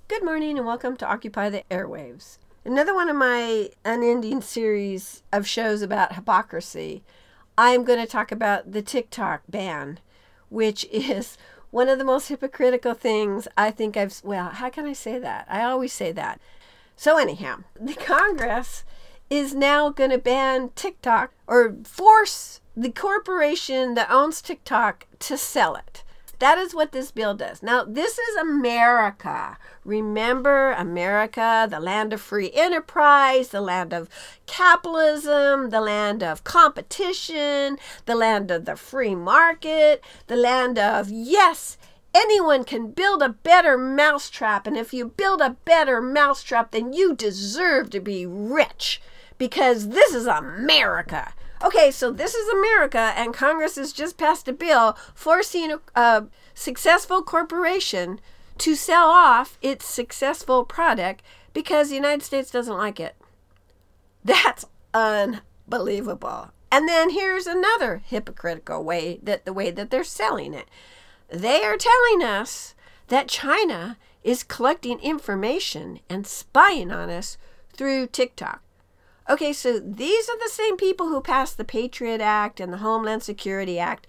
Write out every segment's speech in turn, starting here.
Good morning and welcome to Occupy the Airwaves. Another one of my unending series of shows about hypocrisy. I'm going to talk about the TikTok ban, which is one of the most hypocritical things I think how can I say that? I always say that. So anyhow, the Congress is now going to ban TikTok or force the corporation that owns TikTok to sell it. That is what this bill does. Now, this is America. Remember, America, the land of free enterprise, the land of capitalism, the land of competition, the land of the free market, the land of, yes, anyone can build a better mousetrap. And if you build a better mousetrap, then you deserve to be rich because this is America. Okay, so this is America, and Congress has just passed a bill forcing a successful corporation to sell off its successful product because the United States doesn't like it. That's unbelievable. And then here's another hypocritical way that they're selling it. They are telling us that China is collecting information and spying on us through TikTok. Okay, so these are the same people who passed the Patriot Act and the Homeland Security Act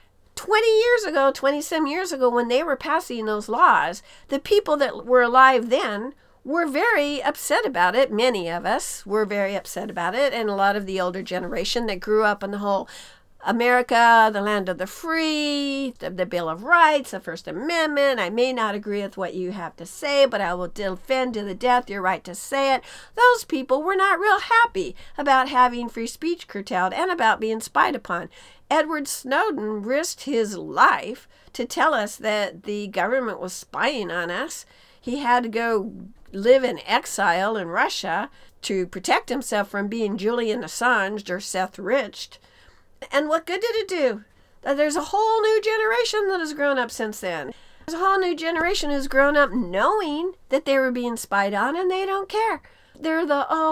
20-some years ago, when they were passing those laws. The people that were alive then were very upset about it. Many of us were very upset about it, and a lot of the older generation that grew up in the whole America, the land of the free, the Bill of Rights, the First Amendment. I may not agree with what you have to say, but I will defend to the death your right to say it. Those people were not real happy about having free speech curtailed and about being spied upon. Edward Snowden risked his life to tell us that the government was spying on us. He had to go live in exile in Russia to protect himself from being Julian Assange or Seth Rich. And what good did it do? There's a whole new generation that has grown up since then. There's a whole new generation who's grown up knowing that they were being spied on, and they don't care. They're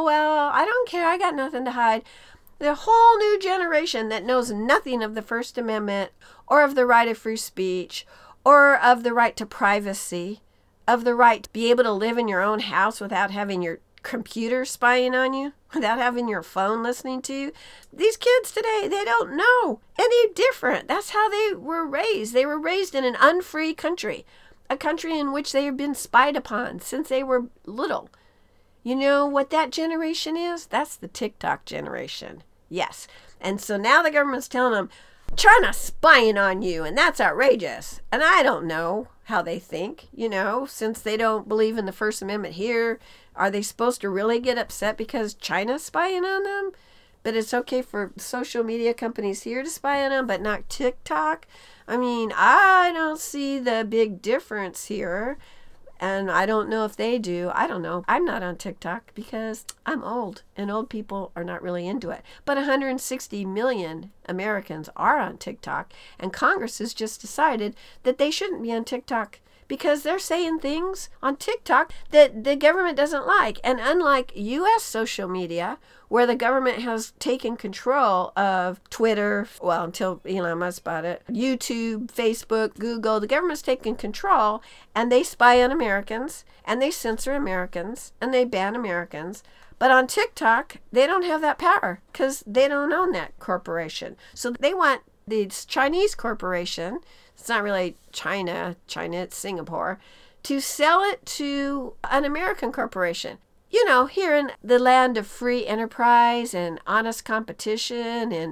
I don't care, I got nothing to hide. The whole new generation that knows nothing of the First Amendment or of the right of free speech or of the right to privacy, of the right to be able to live in your own house without having your computer spying on you, without having your phone listening to you. These kids today, they don't know any different. That's how they were raised. They were raised in an unfree country, a country in which they have been spied upon since they were little. You know what that generation is? That's the TikTok generation. Yes. And so now the government's telling them, China's spying on you, and that's outrageous. And I don't know how they think, since they don't believe in the First Amendment here. Are they supposed to really get upset because China's spying on them? But it's okay for social media companies here to spy on them, but not TikTok? I mean, I don't see the big difference here. And I don't know if they do. I don't know. I'm not on TikTok because I'm old, and old people are not really into it. But 160 million Americans are on TikTok, and Congress has just decided that they shouldn't be on TikTok because they're saying things on TikTok that the government doesn't like. And unlike U.S. social media, where the government has taken control of Twitter, until Elon Musk bought it, YouTube, Facebook, Google, the government's taken control, and they spy on Americans, and they censor Americans, and they ban Americans. But on TikTok, they don't have that power because they don't own that corporation. So they want the Chinese corporation, it's not really China, it's Singapore, to sell it to an American corporation. Here in the land of free enterprise and honest competition, and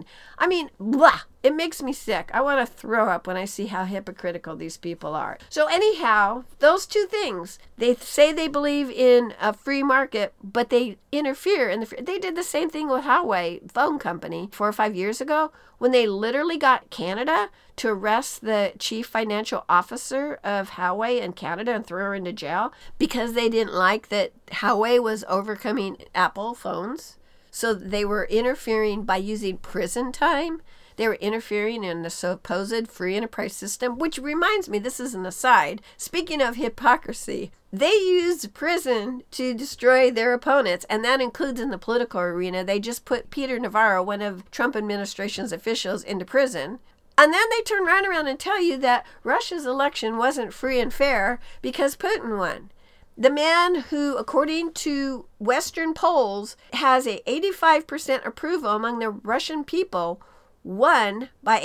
it makes me sick. I want to throw up when I see how hypocritical these people are. So anyhow, those two things, they say they believe in a free market, but they interfere in they did the same thing with Huawei phone company 4 or 5 years ago when they literally got Canada to arrest the chief financial officer of Huawei in Canada and throw her into jail because they didn't like that Huawei was overcoming Apple phones. So they were interfering by using prison time. They were interfering in the supposed free enterprise system, which reminds me, this is an aside. Speaking of hypocrisy, they used prison to destroy their opponents, and that includes in the political arena. They just put Peter Navarro, one of Trump administration's officials, into prison. And then they turn right around and tell you that Russia's election wasn't free and fair because Putin won. The man who, according to Western polls, has a 85% approval among the Russian people, won by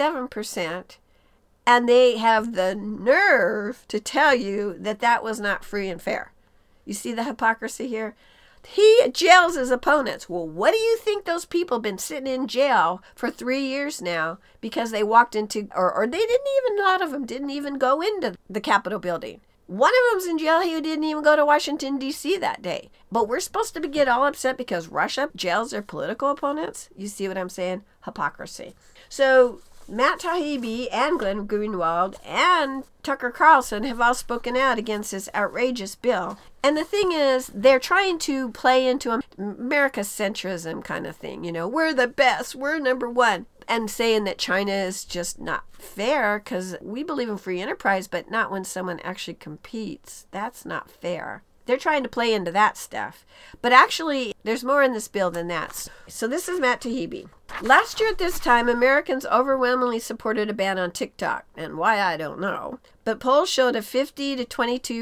87%. And they have the nerve to tell you that that was not free and fair. You see the hypocrisy here? He jails his opponents. Well, what do you think those people have been sitting in jail for 3 years now because they walked into, or they didn't even, a lot of them didn't even go into the Capitol building. One of them's in jail. He didn't even go to Washington, D.C. that day. But we're supposed to get all upset because Russia jails their political opponents? You see what I'm saying? Hypocrisy. So Matt Taibbi and Glenn Greenwald and Tucker Carlson have all spoken out against this outrageous bill. And the thing is, they're trying to play into America's centrism kind of thing. You know, we're the best, we're number one. And saying that China is just not fair because we believe in free enterprise, but not when someone actually competes. That's not fair. They're trying to play into that stuff. But actually, there's more in this bill than that. So this is Matt Taibbi. Last year at this time, Americans overwhelmingly supported a ban on TikTok. And why, I don't know. But polls showed a 50 to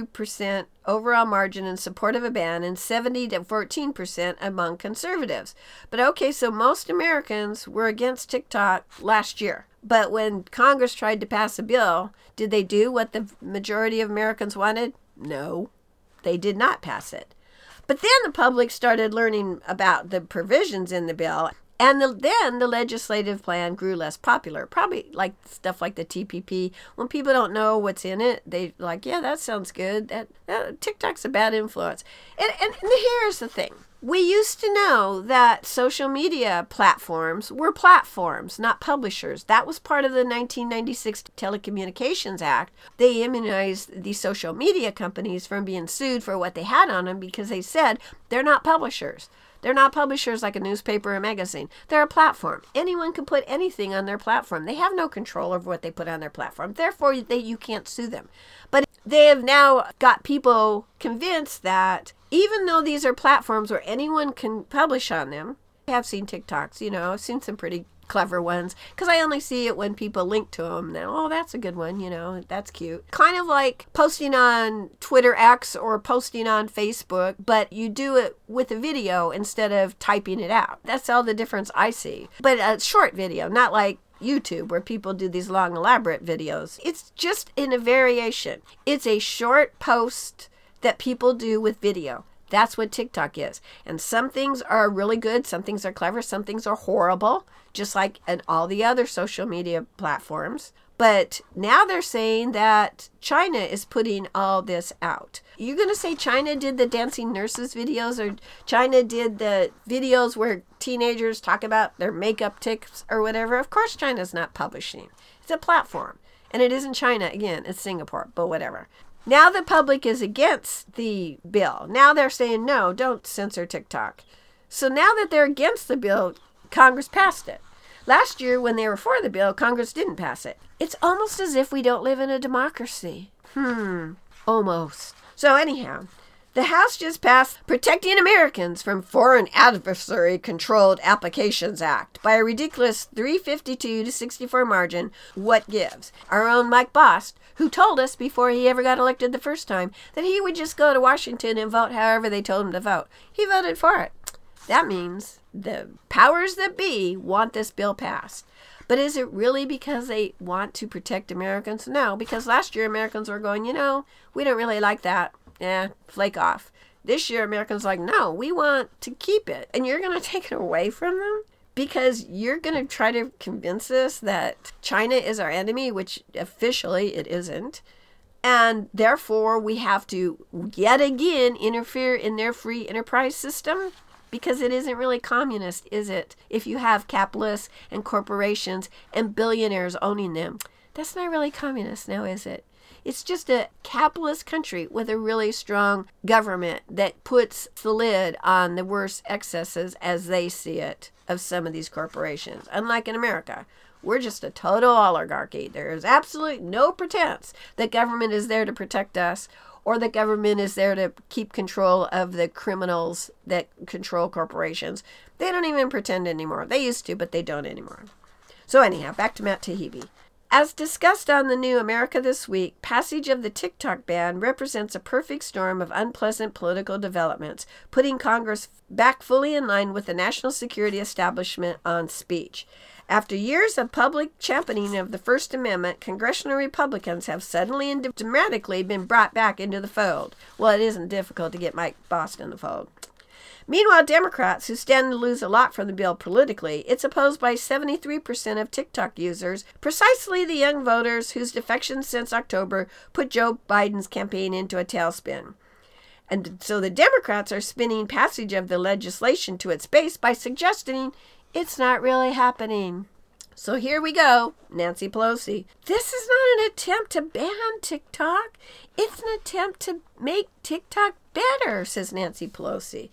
22% overall margin in support of a ban and 70 to 14% among conservatives. But okay, so most Americans were against TikTok last year. But when Congress tried to pass a bill, did they do what the majority of Americans wanted? No. They did not pass it. But then the public started learning about the provisions in the bill, and then the legislative plan grew less popular. Probably like stuff like the TPP. When people don't know what's in it, they like, yeah, that sounds good. That TikTok's a bad influence. And here's the thing. We used to know that social media platforms were platforms, not publishers. That was part of the 1996 Telecommunications Act. They immunized the social media companies from being sued for what they had on them because they said they're not publishers. They're not publishers like a newspaper or magazine. They're a platform. Anyone can put anything on their platform. They have no control over what they put on their platform. Therefore, you can't sue them. But they have now got people convinced that even though these are platforms where anyone can publish on them, I have seen TikToks, you know, I've seen some pretty clever ones because I only see it when people link to them now. Oh, that's a good one, you know, that's cute. Kind of like posting on Twitter X or posting on Facebook, but you do it with a video instead of typing it out. That's all the difference I see. But a short video, not like YouTube where people do these long elaborate videos. It's just in a variation. It's a short post that people do with video. That's what TikTok is. And some things are really good, some things are clever, some things are horrible, just like in all the other social media platforms. But now they're saying that China is putting all this out. You're going to say China did the dancing nurses videos, or China did the videos where teenagers talk about their makeup tips or whatever? Of course China's not publishing. It's a platform. And it isn't China. Again, it's Singapore, but whatever. Now the public is against the bill. Now they're saying, no, don't censor TikTok. So now that they're against the bill, Congress passed it. Last year, when they were for the bill, Congress didn't pass it. It's almost as if we don't live in a democracy. Almost. So anyhow, the House just passed Protecting Americans from Foreign Adversary-Controlled Applications Act by a ridiculous 352 to 64 margin. What gives? Our own Mike Bost, who told us before he ever got elected the first time that he would just go to Washington and vote however they told him to vote. He voted for it. That means the powers that be want this bill passed. But is it really because they want to protect Americans? No, because last year Americans were going, you know, we don't really like that. Flake off. This year Americans are like, no, we want to keep it. And you're going to take it away from them? Because you're going to try to convince us that China is our enemy, which officially it isn't. And therefore, we have to yet again interfere in their free enterprise system? Because it isn't really communist, is it? If you have capitalists and corporations and billionaires owning them. That's not really communist now, is it? It's just a capitalist country with a really strong government that puts the lid on the worst excesses as they see it of some of these corporations. Unlike in America, we're just a total oligarchy. There is absolutely no pretense that government is there to protect us or that government is there to keep control of the criminals that control corporations. They don't even pretend anymore. They used to, but they don't anymore. So anyhow, back to Matt Taibbi. As discussed on the New America This Week, passage of the TikTok ban represents a perfect storm of unpleasant political developments, putting Congress back fully in line with the national security establishment on speech. After years of public championing of the First Amendment, congressional Republicans have suddenly and dramatically been brought back into the fold. Well, it isn't difficult to get Mike Bost in the fold. Meanwhile, Democrats, who stand to lose a lot from the bill politically, it's opposed by 73% of TikTok users, precisely the young voters whose defections since October put Joe Biden's campaign into a tailspin. And so the Democrats are spinning passage of the legislation to its base by suggesting it's not really happening. So here we go, Nancy Pelosi. This is not an attempt to ban TikTok. It's an attempt to make TikTok better, says Nancy Pelosi.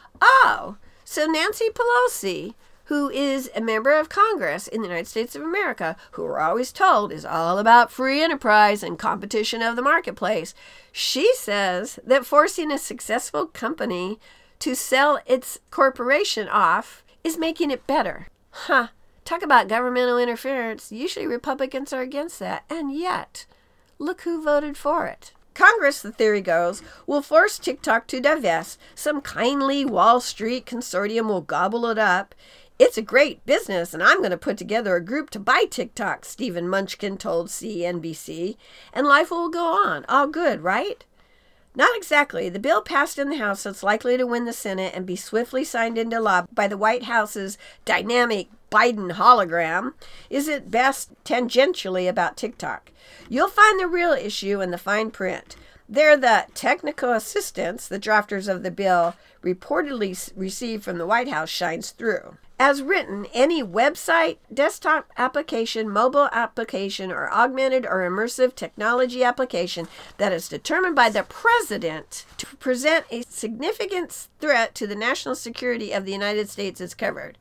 Oh, so Nancy Pelosi, who is a member of Congress in the United States of America, who we're always told is all about free enterprise and competition of the marketplace, she says that forcing a successful company to sell its corporation off is making it better. Huh. Talk about governmental interference. Usually Republicans are against that. And yet, look who voted for it. Congress, the theory goes, will force TikTok to divest. Some kindly Wall Street consortium will gobble it up. It's a great business, and I'm going to put together a group to buy TikTok, Stephen Munchkin told CNBC. And life will go on. All good, right? Not exactly. The bill passed in the House that's likely to win the Senate and be swiftly signed into law by the White House's dynamic Biden hologram is at best tangentially about TikTok. You'll find the real issue in the fine print. There, the technical assistance the drafters of the bill reportedly received from the White House shines through. As written, any website, desktop application, mobile application, or augmented or immersive technology application that is determined by the president to present a significant threat to the national security of the United States is covered.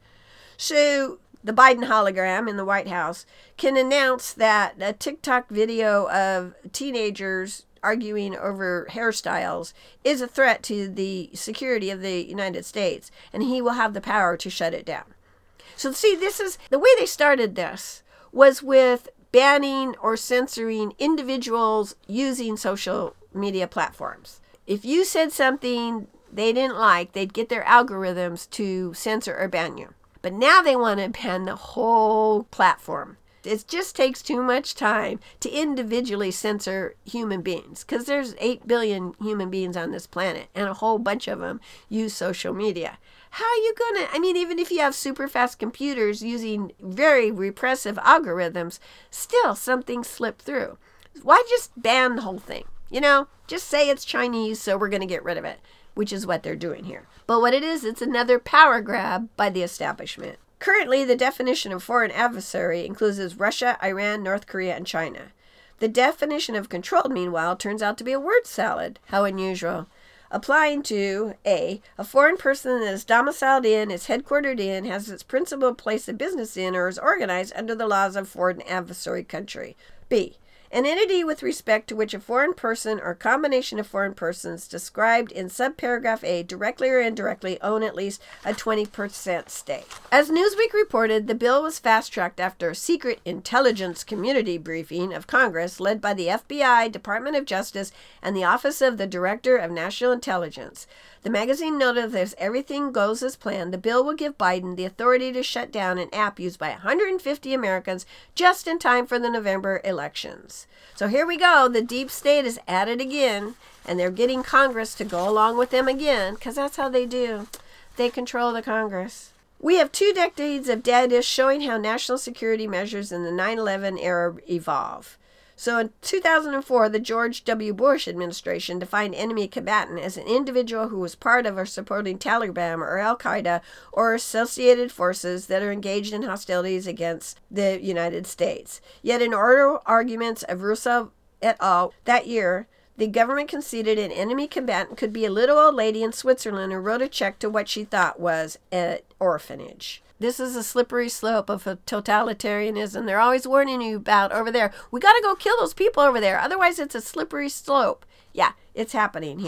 So the Biden hologram in the White House can announce that a TikTok video of teenagers arguing over hairstyles is a threat to the security of the United States, and he will have the power to shut it down. So see, this is the way they started this was with banning or censoring individuals using social media platforms. If you said something they didn't like, they'd get their algorithms to censor or ban you. But now they want to ban the whole platform. It just takes too much time to individually censor human beings because there's 8 billion human beings on this planet and a whole bunch of them use social media. How are you going to, even if you have super fast computers using very repressive algorithms, still something slipped through. Why just ban the whole thing? Just say it's Chinese, so we're going to get rid of it, which is what they're doing here. But what it is, it's another power grab by the establishment. Currently, the definition of foreign adversary includes Russia, Iran, North Korea, and China. The definition of controlled, meanwhile, turns out to be a word salad. How unusual. Applying to A foreign person that is domiciled in, is headquartered in, has its principal place of business in, or is organized under the laws of foreign adversary country. B, an entity with respect to which a foreign person or combination of foreign persons described in subparagraph A directly or indirectly own at least a 20% stake. As Newsweek reported, the bill was fast-tracked after a secret intelligence community briefing of Congress led by the FBI, Department of Justice, and the Office of the Director of National Intelligence. The magazine noted that if everything goes as planned, the bill will give Biden the authority to shut down an app used by 150 Americans just in time for the November elections. So here we go. The deep state is at it again, and they're getting Congress to go along with them again, because that's how they do. They control the Congress. We have 2 decades of data showing how national security measures in the 9/11 era evolve. So in 2004, the George W. Bush administration defined enemy combatant as an individual who was part of or supporting Taliban or Al-Qaeda or associated forces that are engaged in hostilities against the United States. Yet in oral arguments of Russo et al. That year, the government conceded an enemy combatant could be a little old lady in Switzerland who wrote a check to what she thought was an orphanage. This is a slippery slope of totalitarianism. They're always warning you about over there. We got to go kill those people over there. Otherwise, it's a slippery slope. Yeah, it's happening here.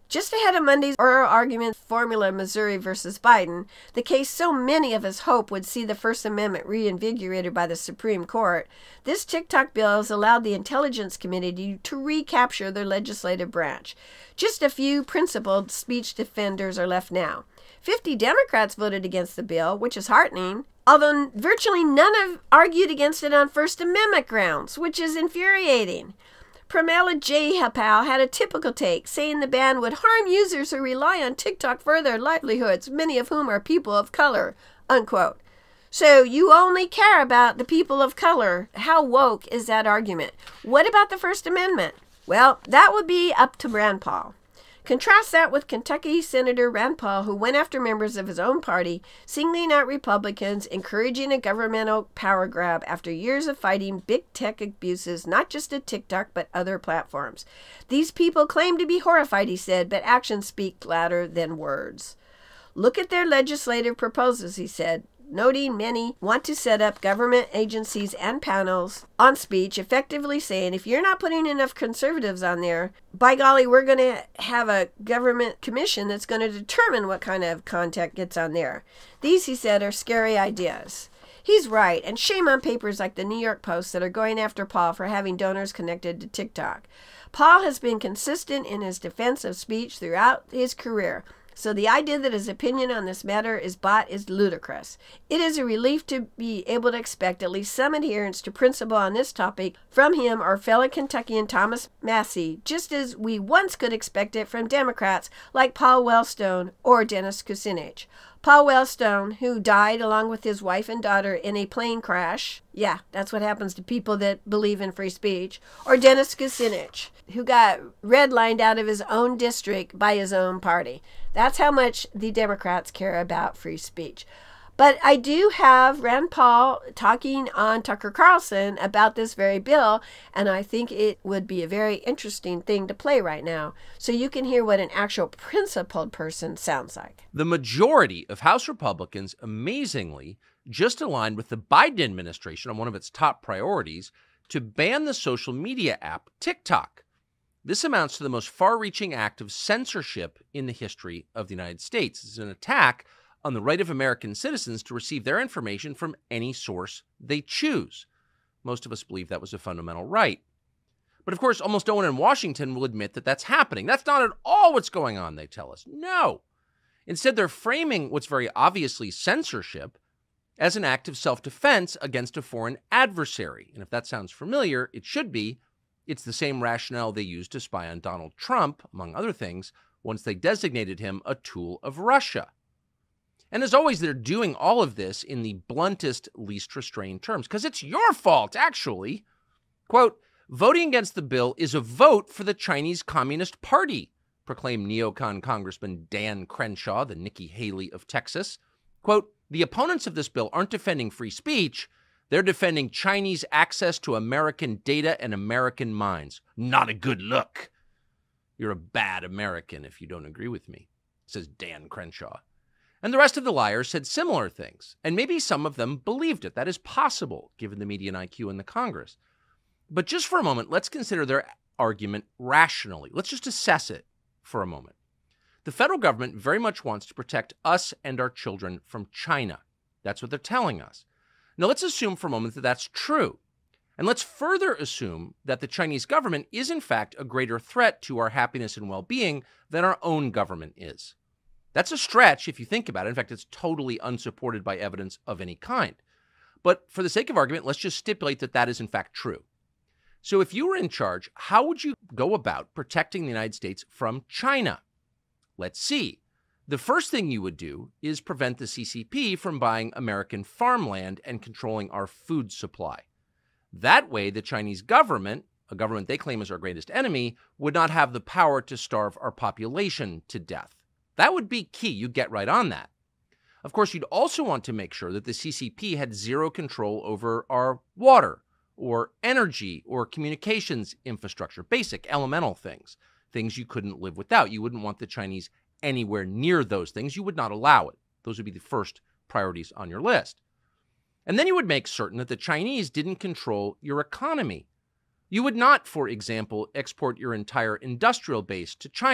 Just ahead of Monday's oral argument formula Missouri versus Biden, the case so many of us hope would see the First Amendment reinvigorated by the Supreme Court, this TikTok bill has allowed the Intelligence Committee to recapture their legislative branch. Just a few principled speech defenders are left now. 50 Democrats voted against the bill, which is heartening, although virtually none have argued against it on First Amendment grounds, which is infuriating. Pramila Jayapal had a typical take, saying the ban would harm users who rely on TikTok for their livelihoods, many of whom are people of color, unquote. So you only care about the people of color. How woke is that argument? What about the First Amendment? Well, that would be up to Rand Paul. Contrast that with Kentucky Senator Rand Paul, who went after members of his own party, singling out Republicans, encouraging a governmental power grab after years of fighting big tech abuses, not just at TikTok, but other platforms. These people claim to be horrified, he said, but actions speak louder than words. Look at their legislative proposals, he said, noting many want to set up government agencies and panels on speech, effectively saying, if you're not putting enough conservatives on there, by golly, we're going to have a government commission that's going to determine what kind of content gets on there. These, he said, are scary ideas. He's right, and shame on papers like the New York Post that are going after Paul for having donors connected to TikTok. Paul has been consistent in his defense of speech throughout his career. So the idea that his opinion on this matter is bought is ludicrous. It is a relief to be able to expect at least some adherence to principle on this topic from him or fellow Kentuckian Thomas Massie, just as we once could expect it from Democrats like Paul Wellstone or Dennis Kucinich. Paul Wellstone, who died along with his wife and daughter in a plane crash. Yeah, that's what happens to people that believe in free speech. Or Dennis Kucinich, who got redlined out of his own district by his own party. That's how much the Democrats care about free speech. But I do have Rand Paul talking on Tucker Carlson about this very bill, and I think it would be a very interesting thing to play right now, so you can hear what an actual principled person sounds like. The majority of House Republicans, amazingly, just aligned with the Biden administration on one of its top priorities to ban the social media app TikTok. This amounts to the most far-reaching act of censorship in the history of the United States. It's an attack on the right of American citizens to receive their information from any source they choose. Most of us believe that was a fundamental right. But of course, almost no one in Washington will admit that that's happening. That's not at all what's going on, they tell us. No. Instead, they're framing what's very obviously censorship as an act of self-defense against a foreign adversary. And if that sounds familiar, it should be. It's the same rationale they used to spy on Donald Trump, among other things, once they designated him a tool of Russia. And as always, they're doing all of this in the bluntest, least restrained terms, because it's your fault, actually. Quote, voting against the bill is a vote for the Chinese Communist Party, proclaimed neocon Congressman Dan Crenshaw, the Nikki Haley of Texas. Quote, the opponents of this bill aren't defending free speech. They're defending Chinese access to American data and American minds. Not a good look. You're a bad American if you don't agree with me, says Dan Crenshaw. And the rest of the liars said similar things, and maybe some of them believed it. That is possible, given the median IQ in the Congress. But just for a moment, let's consider their argument rationally. Let's just assess it for a moment. The federal government very much wants to protect us and our children from China. That's what they're telling us. Now, let's assume for a moment that that's true. And let's further assume that the Chinese government is, in fact, a greater threat to our happiness and well-being than our own government is. That's a stretch if you think about it. In fact, it's totally unsupported by evidence of any kind. But for the sake of argument, let's just stipulate that that is, in fact, true. So if you were in charge, how would you go about protecting the United States from China? Let's see. The first thing you would do is prevent the CCP from buying American farmland and controlling our food supply. That way, the Chinese government, a government they claim is our greatest enemy, would not have the power to starve our population to death. That would be key. You'd get right on that. Of course, you'd also want to make sure that the CCP had zero control over our water or energy or communications infrastructure, basic elemental things, things you couldn't live without. You wouldn't want the Chinese anywhere near those things. You would not allow it. Those would be the first priorities on your list. And then you would make certain that the Chinese didn't control your economy. You would not, for example, export your entire industrial base to China.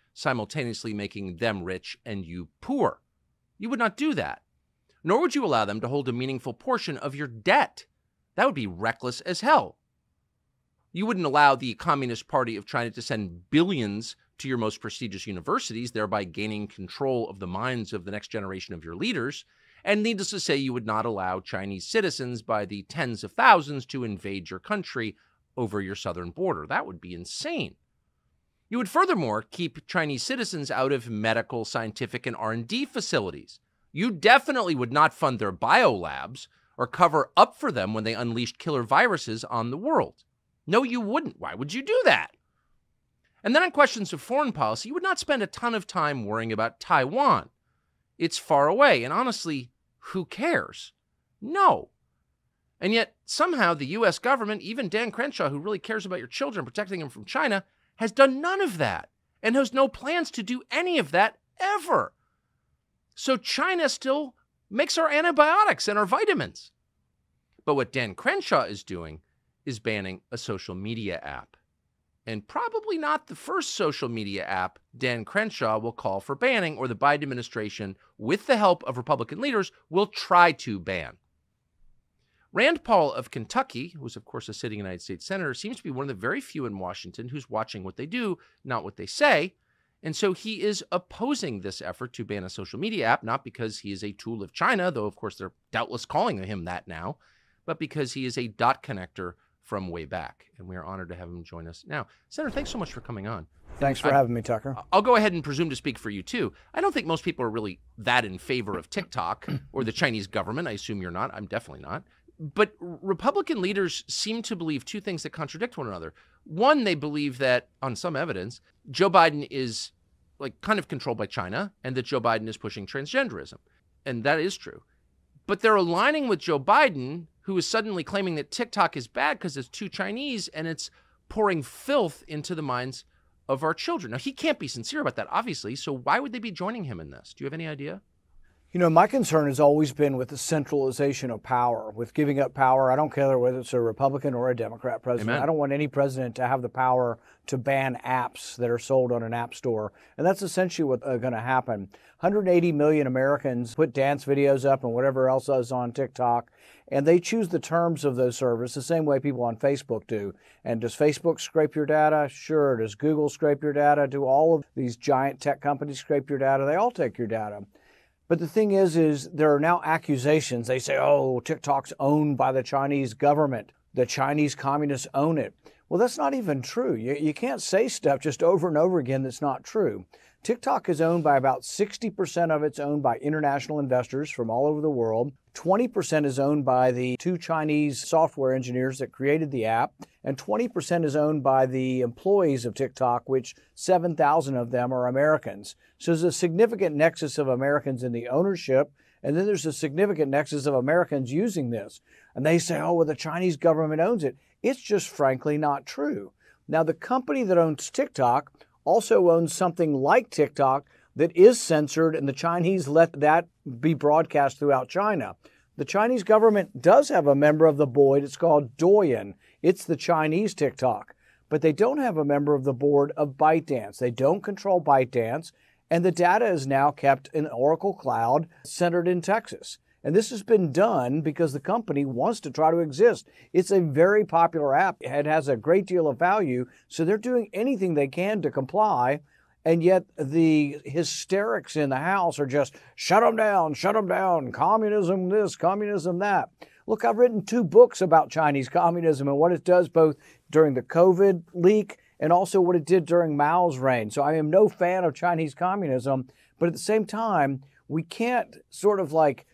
simultaneously making them rich and you poor. You would not do that. Nor would you allow them to hold a meaningful portion of your debt. That would be reckless as hell. You wouldn't allow the Communist Party of China to send billions to your most prestigious universities, thereby gaining control of the minds of the next generation of your leaders. And needless to say, you would not allow Chinese citizens by the tens of thousands to invade your country over your southern border. That would be insane. You would furthermore keep Chinese citizens out of medical, scientific, and R&D facilities. You definitely would not fund their biolabs or cover up for them when they unleashed killer viruses on the world. No, you wouldn't. Why would you do that? And then on questions of foreign policy, you would not spend a ton of time worrying about Taiwan. It's far away, and honestly, who cares? No. And yet, somehow, the U.S. government, even Dan Crenshaw, who really cares about your children, protecting them from China, has done none of that and has no plans to do any of that ever. So China still makes our antibiotics and our vitamins. But what Dan Crenshaw is doing is banning a social media app. And probably not the first social media app Dan Crenshaw will call for banning, or the Biden administration, with the help of Republican leaders, will try to ban. Rand Paul of Kentucky, who is, of course, a sitting United States senator, seems to be one of the very few in Washington who's watching what they do, not what they say. And so he is opposing this effort to ban a social media app, not because he is a tool of China, though, of course, they're doubtless calling him that now, but because he is a dot connector from way back. And we are honored to have him join us now. Senator, thanks so much for coming on. Thanks for having me, Tucker. I'll go ahead and presume to speak for you, too. I don't think most people are really that in favor of TikTok or the Chinese government. I assume you're not. I'm definitely not. But Republican leaders seem to believe two things that contradict one another. One, they believe that, on some evidence, Joe Biden is kind of controlled by China and that Joe Biden is pushing transgenderism. And that is true. But they're aligning with Joe Biden, who is suddenly claiming that TikTok is bad because it's too Chinese and it's pouring filth into the minds of our children. Now, he can't be sincere about that, obviously. So why would they be joining him in this? Do you have any idea? You know, my concern has always been with the centralization of power, with giving up power. I don't care whether it's a Republican or a Democrat president. Amen. I don't want any president to have the power to ban apps that are sold on an app store. And that's essentially what's going to happen. 180 million Americans put dance videos up and whatever else is on TikTok, and they choose the terms of those services the same way people on Facebook do. And does Facebook scrape your data? Sure. Does Google scrape your data? Do all of these giant tech companies scrape your data? They all take your data. But the thing is there are now accusations. They say, oh, TikTok's owned by the Chinese government. The Chinese communists own it. Well, that's not even true. You can't say stuff just over and over again that's not true. TikTok is owned by about 60% of it's owned by international investors from all over the world. 20% is owned by the two Chinese software engineers that created the app, and 20% is owned by the employees of TikTok, which 7,000 of them are Americans. So there's a significant nexus of Americans in the ownership, and then there's a significant nexus of Americans using this. And they say, oh, well, the Chinese government owns it. It's just frankly not true. Now, the company that owns TikTok also owns something like TikTok that is censored, and the Chinese let that be broadcast throughout China. The Chinese government does have a member of the board. It's called Douyin. It's the Chinese TikTok. But they don't have a member of the board of ByteDance. They don't control ByteDance, and the data is now kept in Oracle Cloud centered in Texas. And this has been done because the company wants to try to exist. It's a very popular app. It has a great deal of value, so they're doing anything they can to comply. And yet the hysterics in the House are just, shut them down, communism this, communism that. Look, I've written 2 books about Chinese communism and what it does both during the COVID leak and also what it did during Mao's reign. So I am no fan of Chinese communism, but at the same time, we can't sort of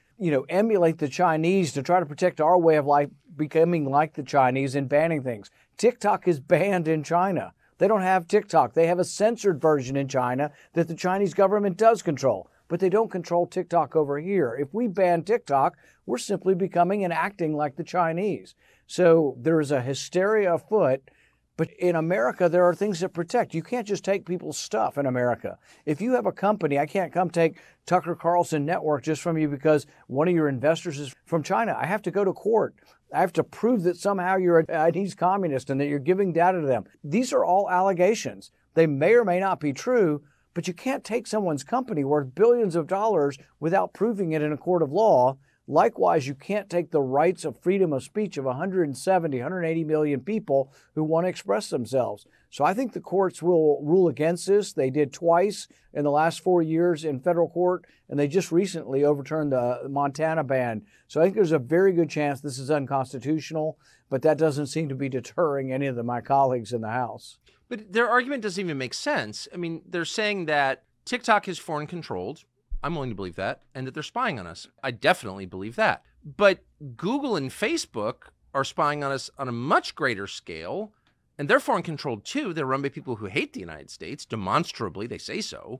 emulate the Chinese to try to protect our way of life, becoming like the Chinese and banning things. TikTok is banned in China. They don't have TikTok. They have a censored version in China that the Chinese government does control, but they don't control TikTok over here. If we ban TikTok, we're simply becoming and acting like the Chinese. So there is a hysteria afoot. But in America, there are things that protect. You can't just take people's stuff in America. If you have a company, I can't come take Tucker Carlson Network just from you because one of your investors is from China. I have to go to court. I have to prove that somehow you're a Chinese communist and that you're giving data to them. These are all allegations. They may or may not be true, but you can't take someone's company worth billions of dollars without proving it in a court of law. Likewise, you can't take the rights of freedom of speech of 170, 180 million people who want to express themselves. So I think the courts will rule against this. They did twice in the last 4 years in federal court, and they just recently overturned the Montana ban. So I think there's a very good chance this is unconstitutional, but that doesn't seem to be deterring any of my colleagues in the House. But their argument doesn't even make sense. I mean, they're saying that TikTok is foreign controlled. I'm willing to believe that, and that they're spying on us. I definitely believe that. But Google and Facebook are spying on us on a much greater scale, and they're foreign controlled too. They're run by people who hate the United States, demonstrably, they say so.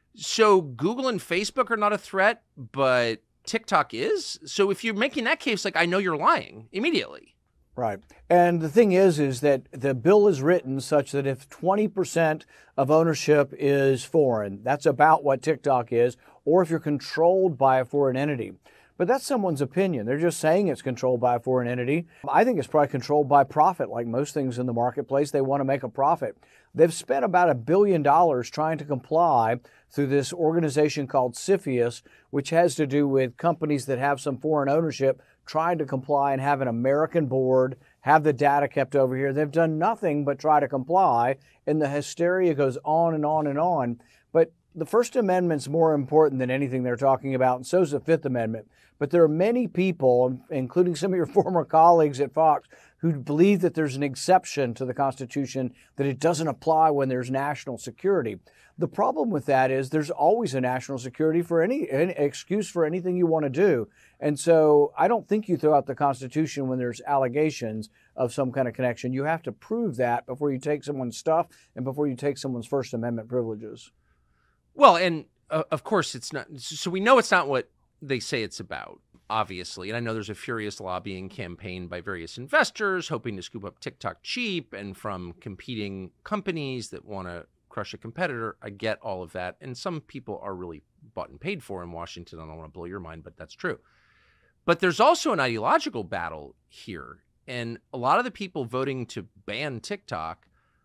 So Google and Facebook are not a threat, but TikTok is? So if you're making that case, like, I know you're lying immediately. Right. And the thing is that the bill is written such that if 20% of ownership is foreign, that's about what TikTok is, or if you're controlled by a foreign entity. But that's someone's opinion. They're just saying it's controlled by a foreign entity. I think it's probably controlled by profit. Like most things in the marketplace, they want to make a profit. They've spent about $1 billion trying to comply through this organization called CFIUS, which has to do with companies that have some foreign ownership trying to comply and have an American board, have the data kept over here. They've done nothing but try to comply, and the hysteria goes on and on and on. But the First Amendment's more important than anything they're talking about, and so is the Fifth Amendment. But there are many people, including some of your former colleagues at Fox, who believe that there's an exception to the Constitution, that it doesn't apply when there's national security. The problem with that is there's always a national security for any excuse for anything you want to do. And so I don't think you throw out the Constitution when there's allegations of some kind of connection. You have to prove that before you take someone's stuff and before you take someone's First Amendment privileges. Well, and of course it's not. So we know it's not what they say it's about, obviously. And I know there's a furious lobbying campaign by various investors hoping to scoop up TikTok cheap and from competing companies that want to crush a competitor. I get all of that. And some people are really bought and paid for in Washington. I don't want to blow your mind, but that's true. But there's also an ideological battle here. And a lot of the people voting to ban TikTok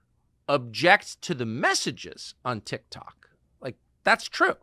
object to the messages on TikTok. Like, that's true.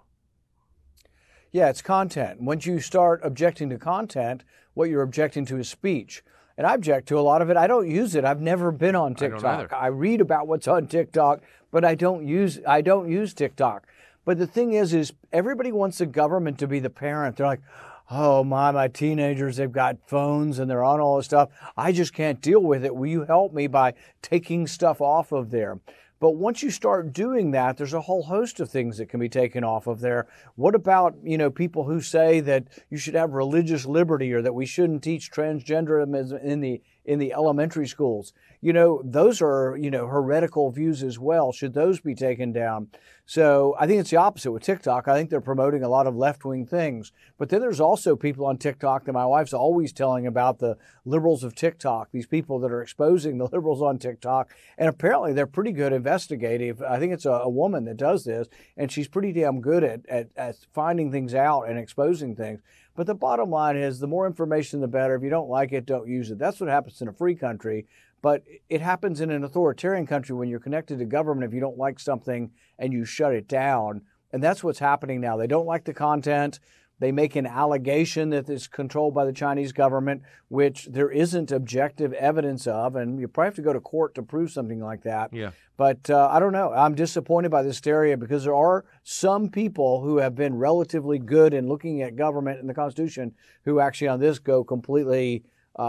Yeah, it's content. Once you start objecting to content, what you're objecting to is speech. And I object to a lot of it. I don't use it. I've never been on TikTok. I read about what's on TikTok, but I don't use TikTok. But the thing is everybody wants the government to be the parent. They're like, oh, my teenagers, they've got phones and they're on all this stuff. I just can't deal with it. Will you help me by taking stuff off of there? But once you start doing that, there's a whole host of things that can be taken off of there. What about, people who say that you should have religious liberty or that we shouldn't teach transgenderism in the elementary schools? Those are, heretical views as well. Should those be taken down? So I think it's the opposite with TikTok. I think they're promoting a lot of left-wing things. But then there's also people on TikTok that my wife's always telling about, the liberals of TikTok, these people that are exposing the liberals on TikTok. And apparently they're pretty good investigative. I think it's a woman that does this, and she's pretty damn good at finding things out and exposing things. But the bottom line is the more information, the better. If you don't like it, don't use it. That's what happens in a free country. But it happens in an authoritarian country when you're connected to government if you don't like something and you shut it down. And that's what's happening now. They don't like the content. They make an allegation that it's controlled by the Chinese government, which there isn't objective evidence of. And you probably have to go to court to prove something like that. Yeah. But I don't know. I'm disappointed by this hysteria because there are some people who have been relatively good in looking at government and the Constitution who actually on this go completely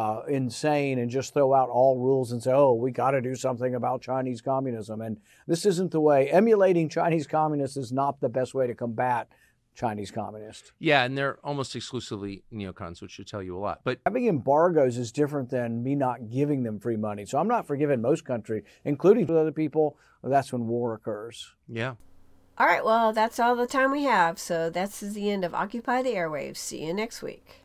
insane and just throw out all rules and say, oh, we got to do something about Chinese communism. And this isn't the way. Emulating Chinese communists is not the best way to combat Chinese communists. Yeah, and they're almost exclusively neocons, which should tell you a lot. But having embargoes is different than me not giving them free money. So I'm not forgiving most countries, including other people. That's when war occurs. Yeah. All right, well, that's all the time we have. So that's the end of Occupy the Airwaves. See you next week.